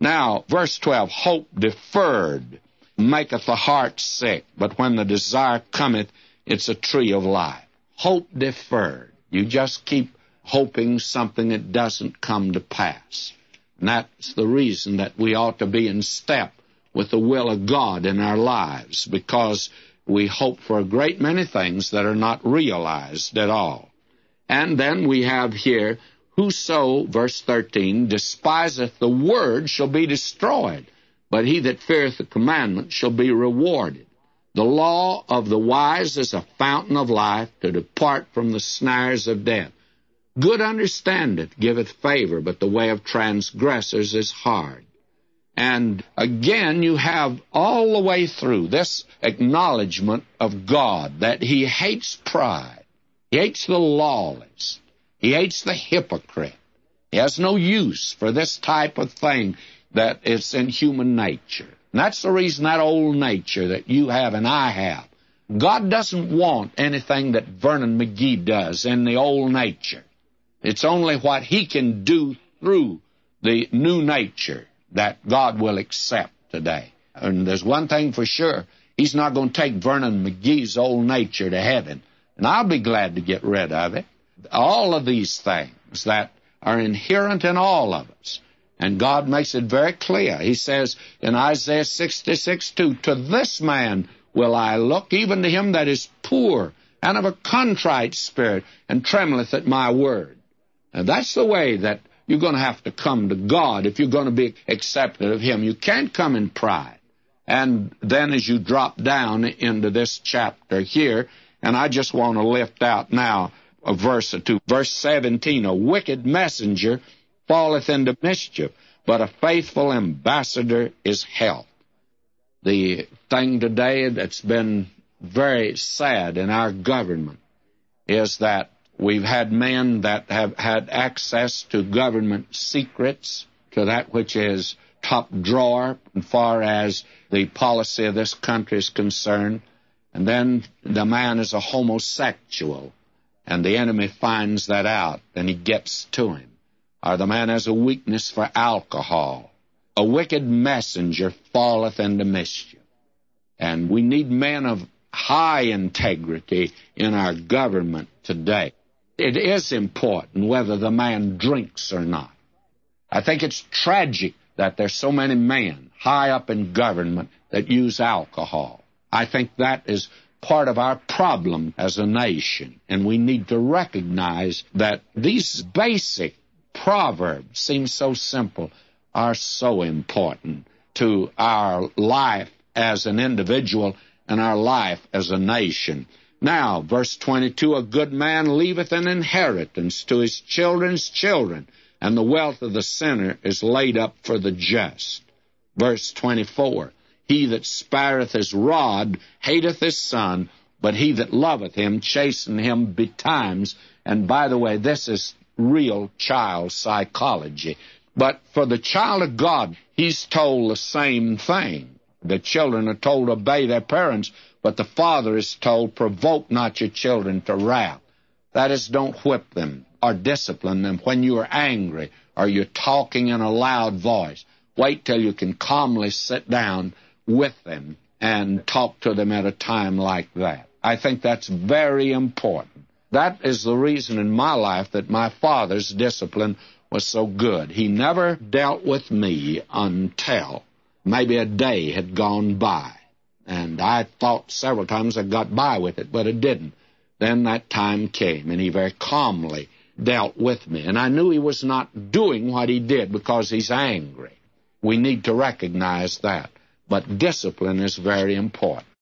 Now, verse 12, hope deferred maketh the heart sick, but when the desire cometh, it's a tree of life. Hope deferred. You just keep hoping something that doesn't come to pass. And that's the reason that we ought to be in step with the will of God in our lives, because we hope for a great many things that are not realized at all. And then we have here, whoso, verse 13, despiseth the word shall be destroyed, but he that feareth the commandment shall be rewarded. The law of the wise is a fountain of life, to depart from the snares of death. Good understandeth giveth favor, but the way of transgressors is hard. And again, you have all the way through this acknowledgement of God, that he hates pride. He hates the lawless. He hates the hypocrite. He has no use for this type of thing that is in human nature. And that's the reason that old nature that you have and I have. God doesn't want anything that Vernon McGee does in the old nature. It's only what he can do through the new nature that God will accept today. And there's one thing for sure. He's not going to take Vernon McGee's old nature to heaven. And I'll be glad to get rid of it. All of these things that are inherent in all of us. And God makes it very clear. He says in Isaiah 66:2, to this man will I look, even to him that is poor and of a contrite spirit, and trembleth at my word. And that's the way that you're going to have to come to God if you're going to be accepted of him. You can't come in pride. And then as you drop down into this chapter here, and I just want to lift out now a verse or two. Verse 17, a wicked messenger falleth into mischief, but a faithful ambassador is health. The thing today that's been very sad in our government is that we've had men that have had access to government secrets, to that which is top drawer as far as the policy of this country is concerned. And then the man is a homosexual, and the enemy finds that out, and he gets to him. Or the man has a weakness for alcohol. A wicked messenger falleth into mischief. And we need men of high integrity in our government today. It is important whether the man drinks or not. I think it's tragic that there's so many men high up in government that use alcohol. I think that is part of our problem as a nation, and we need to recognize that these basic proverbs seem so simple, are so important to our life as an individual and our life as a nation. Now, verse 22, a good man leaveth an inheritance to his children's children, and the wealth of the sinner is laid up for the just. Verse 24, he that spareth his rod hateth his son, but he that loveth him chasteneth him betimes. And by the way, this is real child psychology. But for the child of God, he's told the same thing. The children are told to obey their parents, but the father is told, provoke not your children to wrath. That is, don't whip them or discipline them when you are angry or you're talking in a loud voice. Wait till you can calmly sit down with them and talk to them at a time like that. I think that's very important. That is the reason in my life that my father's discipline was so good. He never dealt with me until maybe a day had gone by. And I thought several times I got by with it, but it didn't. Then that time came, and he very calmly dealt with me. And I knew he was not doing what he did because he's angry. We need to recognize that. But discipline is very important.